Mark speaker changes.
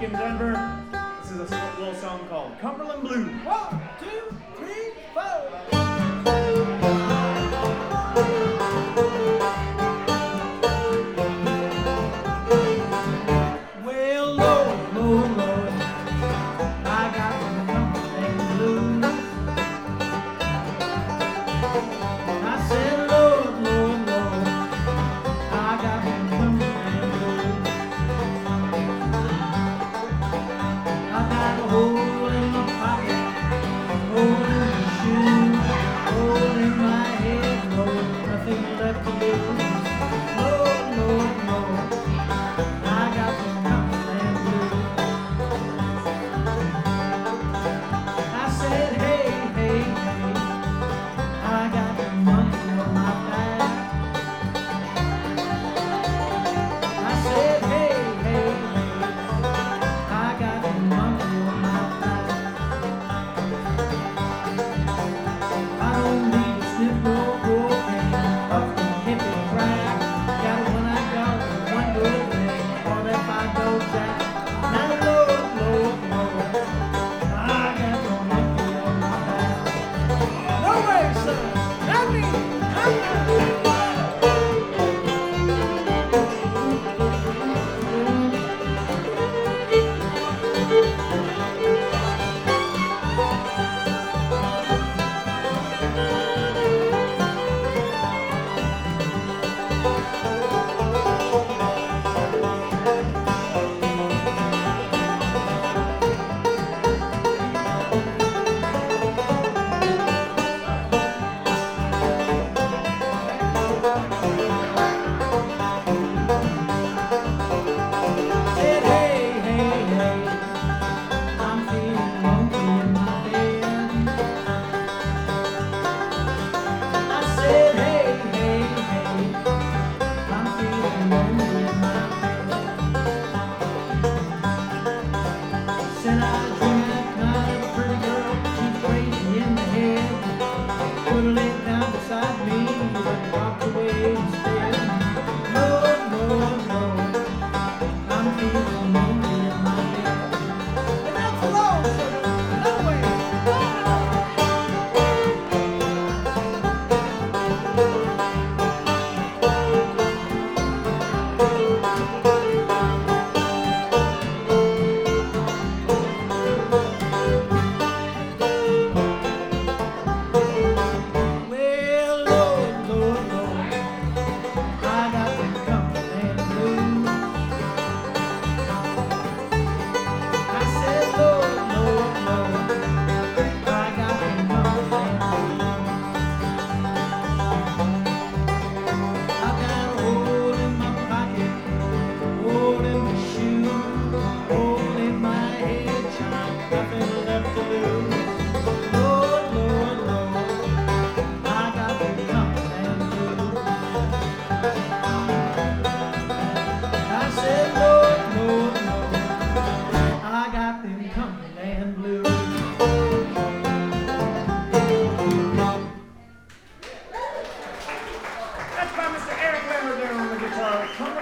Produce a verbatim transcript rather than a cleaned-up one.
Speaker 1: in Denver. This is a little song called Cumberland Blues.
Speaker 2: One, two, three, four. Well, Lord, Lord, Lord, I got the Cumberland Blues. I said, Lord, Lord, Lord, I got the Cumberland Blues. I got a whole